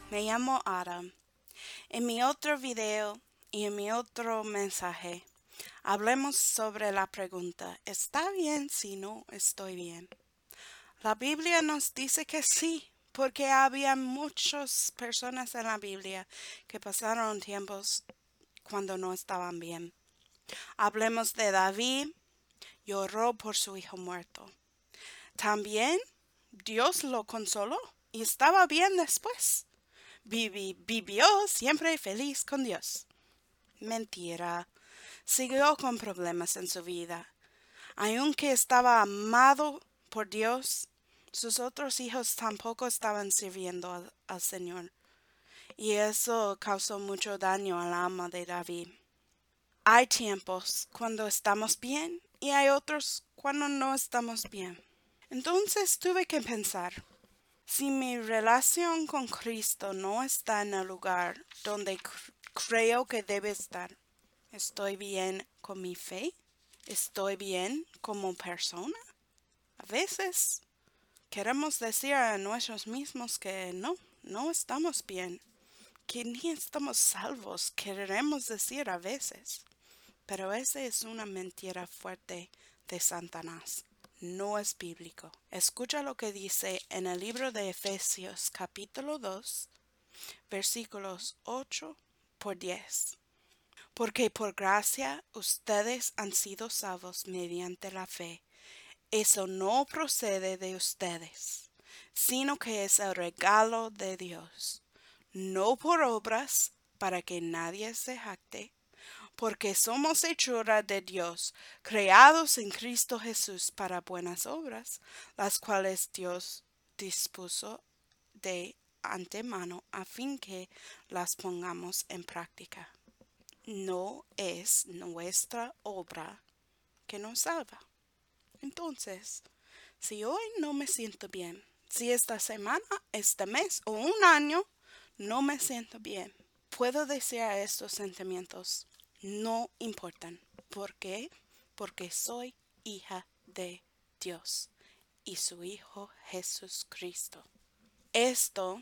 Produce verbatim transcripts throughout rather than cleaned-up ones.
Me llamo Adam. En mi otro video y en mi otro mensaje, hablemos sobre la pregunta, ¿está bien si no estoy bien? La Biblia nos dice que sí, porque había muchas personas en la Biblia que pasaron tiempos cuando no estaban bien. Hablemos de David, lloró por su hijo muerto. También Dios lo consoló y estaba bien después. Vivi- vivió siempre feliz con Dios. Mentira. Siguió con problemas en su vida. Aunque estaba amado por Dios, sus otros hijos tampoco estaban sirviendo al, al Señor. Y eso causó mucho daño al alma de David. Hay tiempos cuando estamos bien y hay otros cuando no estamos bien. Entonces tuve que pensar, si mi relación con Cristo no está en el lugar donde cr- creo que debe estar, ¿estoy bien con mi fe? ¿Estoy bien como persona? A veces queremos decir a nosotros mismos que no, no estamos bien, que ni estamos salvos, queremos decir a veces. Pero esa es una mentira fuerte de Satanás. No es bíblico. Escucha lo que dice en el libro de Efesios capítulo dos, versículos ocho por diez. Porque por gracia ustedes han sido salvos mediante la fe. Eso no procede de ustedes, sino que es el regalo de Dios, no por obras, para que nadie se jacte, porque somos hechura de Dios, creados en Cristo Jesús para buenas obras, las cuales Dios dispuso de antemano a fin que las pongamos en práctica. No es nuestra obra que nos salva. Entonces, si hoy no me siento bien, si esta semana, este mes o un año no me siento bien, puedo decir a estos sentimientos, no importan. ¿Por qué? Porque soy hija de Dios y su Hijo Jesucristo. Esto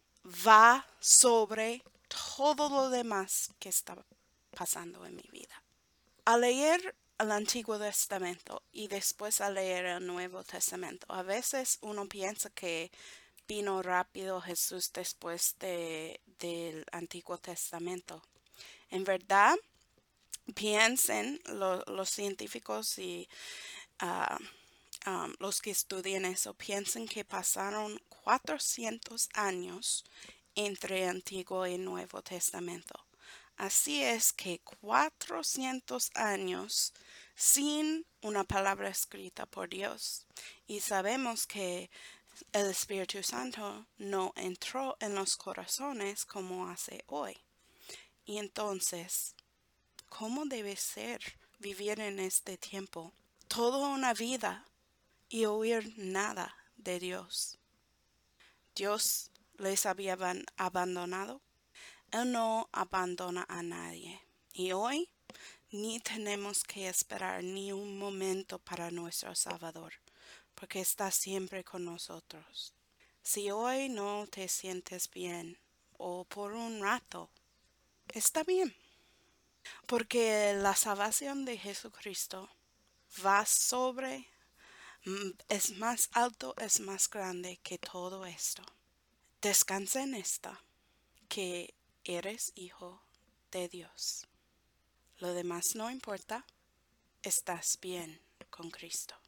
va sobre todo lo demás que está pasando en mi vida. Al leer el Antiguo Testamento y después al leer el Nuevo Testamento, a veces uno piensa que vino rápido Jesús después de, del Antiguo Testamento. En verdad, piensen lo- los científicos y ah, um, los que estudian eso, piensan que pasaron cuatrocientos años entre Antiguo y Nuevo Testamento. Así es que cuatrocientos años sin una palabra escrita por Dios. Y sabemos que el Espíritu Santo no entró en los corazones como hace hoy. Y entonces, ¿cómo debe ser vivir en este tiempo? Toda una vida y oír nada de Dios. Dios les había aban- abandonado. Él no abandona a nadie. Y hoy ni tenemos que esperar ni un momento para nuestro Salvador, porque está siempre con nosotros. Si hoy no te sientes bien, o por un rato, está bien, porque la salvación de Jesucristo va sobre, mm, es más alto, es más grande que todo esto. Descansa en esta, que eres hijo de Dios. Lo demás no importa, estás bien con Cristo.